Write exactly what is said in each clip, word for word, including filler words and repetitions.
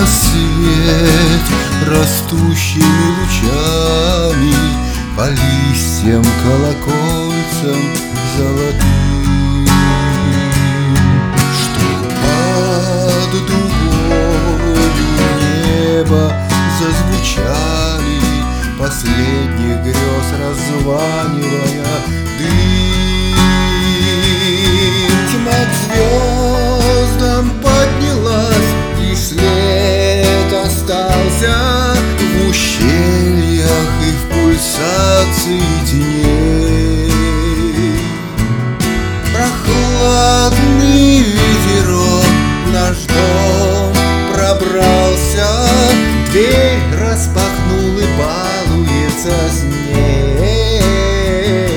рассвет растущими лучами по листьям колокольцам золотым, что под дугою неба зазвучали, последних грез раззванивая дым. Тьма к звездам поднялась, и след остался в ущельях и в пульсации теней. Прохладный ветерок в наш дом пробрался, дверь распахнул и балуется с ней.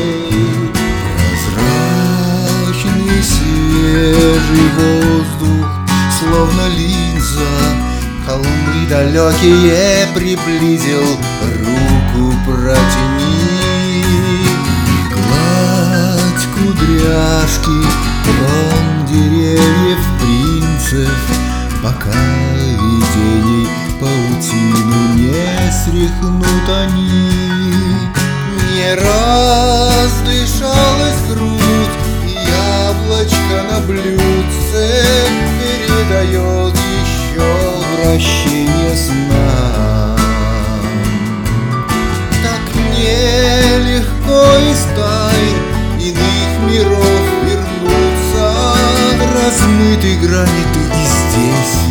Прозрачный свежий воздух, словно линза, холмы далекие приблизил, руку протяни. Гладь кудряшки, крон деревьев принцев, пока видений паутину не стряхнут они. Не раздышалась грудь, и яблочко на блюдце передает еще вращение сна. Так нелегко из тайн иных миров вернуться, размытой грани ты и здесь.